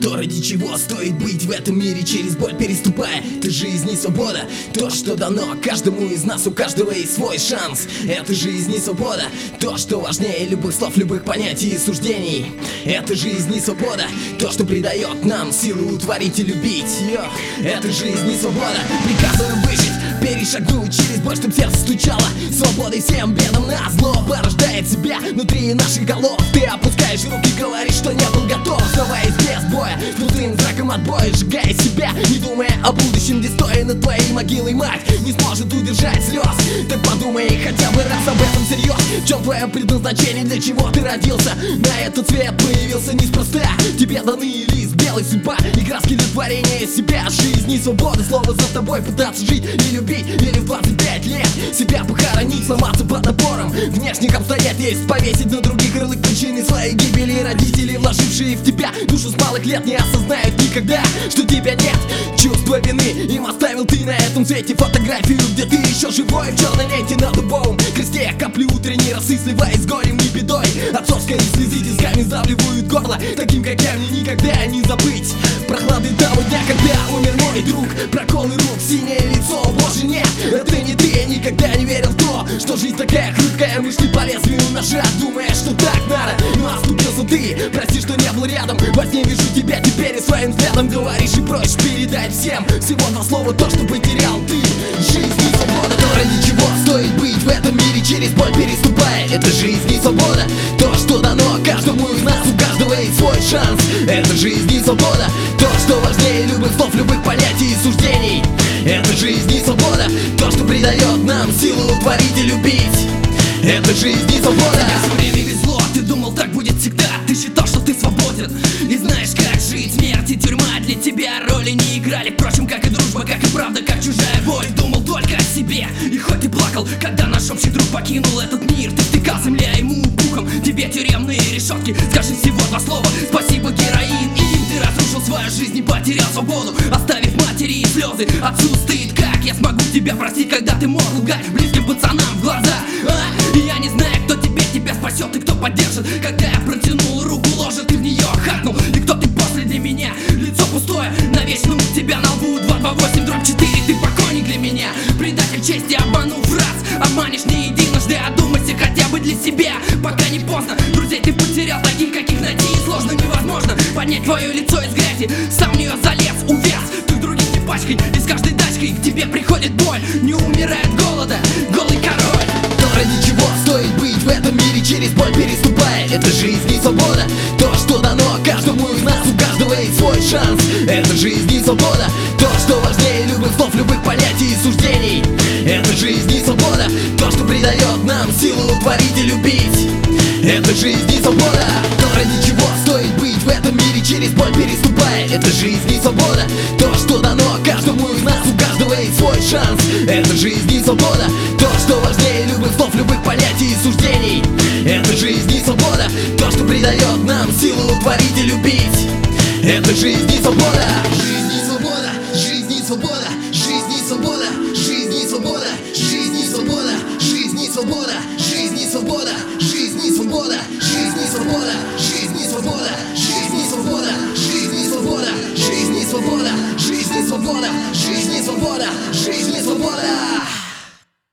То, ради чего стоит быть в этом мире, через боль переступая. Это жизнь и свобода, то, что дано каждому из нас, у каждого есть свой шанс. Это жизнь и свобода, то, что важнее любых слов, любых понятий и суждений. Это жизнь и свобода, то, что придает нам силу творить и любить. Это жизнь и свобода, приказано выжить, перешагнуть через боль, чтоб сердце стучало. Свободой всем бедам назло порождает себя внутри наших голов. Ты опускаешь руки, говоришь, что не был готов. Оставаясь без боя, с пустым знаком отбоя, сжигая себя, не думая о будущем, где стоя над твоей могилой мать не сможет удержать слез. Так подумай хотя бы раз об этом всерьез. В чем твое предназначение, для чего ты родился? На этот свет появился неспроста. Тебе даны лист белый, судьба и краски для творения себя. Жизнь и свобода, слово за тобой пытаться жить и любить. Или в 25 лет себя похоронить, сломаться под напором внешних обстоятельств, повесить на других ярлык причины своей гибели. Родители, вложившие в тебя душу с малых лет, не осознают никогда, что тебя нет. Чувство вины им оставил ты на этом свете. Фотографию, где ты еще живой, в черной ленте на дубовом кресте. Капли утренней росы, сливаясь с горем и бедой. Отцовская слезы тисками сдавливают горло. Таким, как я, мне никогда не забыть прохлады того дня, когда умер мой друг. Проколы рук, синее лицо, боже нет, это не ты. Я никогда не верил в то, что жизнь такая хрупкая. Мы шли по лезвию ножа, думая, что так надо, но оступился ты, прости, что не был рядом. Во сне вижу тебя теперь и своим взглядом говоришь и просишь передать всем всего два слова, то, что потерял ты. Жизнь и свобода, то, ради чего стоит быть в этом мире, через боль переступая. Это жизнь и свобода, то, что дано каждому из нас, у каждого есть свой шанс. Это жизнь и свобода, то, что важнее любых слов, любых понятий и суждений. Это жизнь и свобода, то, что придает нам силу творить и любить. Это жизнь и свобода. Тебе все время везло, ты думал, так будет всегда. Ты считал, что ты свободен и знаешь, как жить. Смерть и тюрьма для тебя роли не играли. Впрочем, как и дружба, как и правда, как чужая боль. Думал только о себе, и хоть ты плакал, когда наш общий друг покинул этот мир, ты втыкал земля ему буком, тебе тюремные решетки. Скажи всего два слова: спасибо, героин. И им ты разрушил свою жизнь и потерял свободу, оставив матери и слезы. Отцу стыд, как я смогу тебя простить, когда ты мог лгать близким пацанам в глаза? И я не знаю, кто тебя спасет и кто поддержит, когда я протянул руку, ложа, ты в нее хакнул. И кто ты после для меня? Лицо пустое, навечно у тебя на лбу 228/4. Ты покойник для меня, предатель чести, обманув раз. Обманешь не единожды, одумайся хотя бы для себя, пока не поздно. Друзей ты потерял, таких, каких найти сложно, невозможно поднять твое лицо из грязи. Сам в нее залез, увяз, ты других не пачкай. И с каждой тачкой к тебе приходит боль, не умирает голода голый король. То, ради чего стоит быть в этом мире, через боль переступая. Это жизнь и свобода, то, что дано каждому из нас, у каждого есть свой шанс. Это жизнь и свобода, то, что важнее любых слов, любых понятий и суждений. Это жизнь и свобода, то, что придает нам силу творить и любить. Это жизнь и свобода, то, ради чего стоит быть в этом мире, через боль переступая. Это жизнь и свобода, то, что дано каждому из нас, у каждого есть свой шанс. Это жизнь и свобода, то, что важнее любых слов, любых понятий и суждений. Это жизнь и свобода, то, что придает нам силу творить и любить. Это жизнь и свобода. Жизнь и свобода, жизнь и свобода, жизнь и свобода, жизнь и свобода, жизнь и свобода, жизнь и свобода, жизнь и свобода, жизнь и свобода, жизнь и свобода, жизнь и свобода, жизнь и свобода, жизнь и свобода, жизнь и свобода, жизнь и свобода.